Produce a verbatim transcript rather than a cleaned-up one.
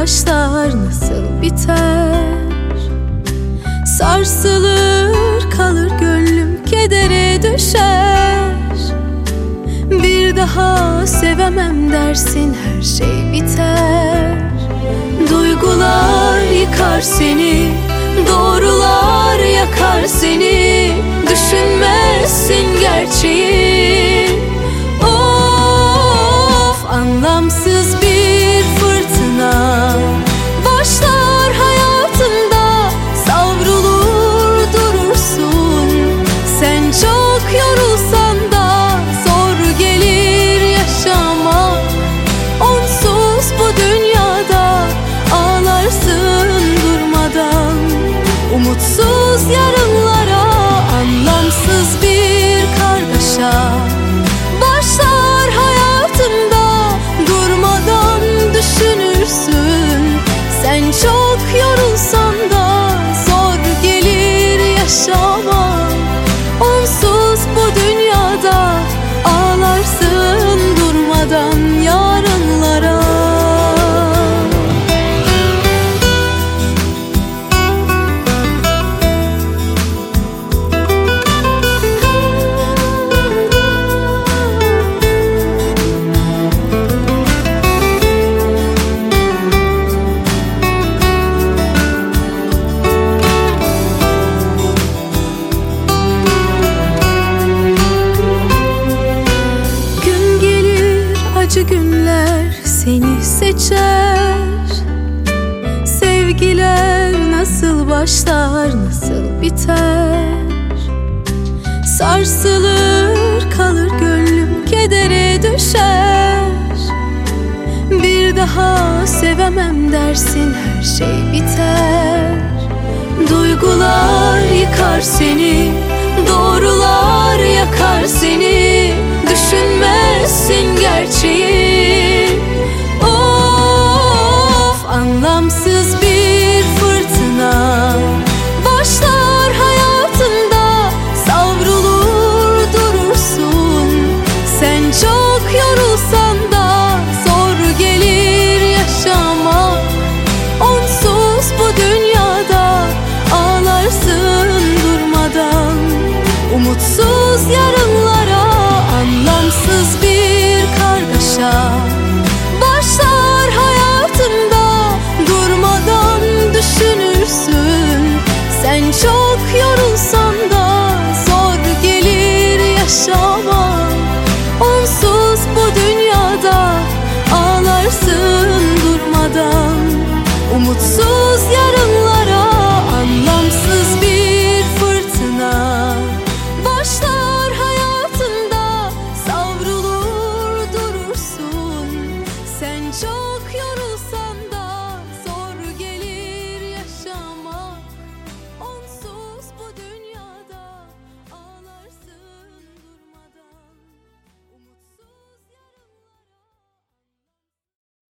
başlar, nasıl biter? Sarsılır kalır gönlüm, kedere düşer. Bir daha sevemem dersin, her şey biter. Duygular yıkar seni, doğrular yakar seni. Düşünmezsin gerçeği. Of, anlamsız bir fırtına başlar hayatında. Savrulur durursun, sen çok yorulsan da. Zor gelir yaşamak, onsuz bu dünyada. Ağlarsın durmadan, umutsuz yarınlara. Anlamsız bir kargaşa başlar hayatında. Durmadan düşünürsün, sen çok yorulsan da. Zor gelir yaşamak, onsuz bu dünyada. Ağlarsın durmadan yarınlara. Acı günler seni seçer. Sevgiler nasıl başlar, nasıl biter? Sarsılır kalır gönlüm, kedere düşer. Bir daha sevemem dersin, her şey biter. Duygular yıkar seni, doğrular yakar seni. Düşünmezsin gerçeği.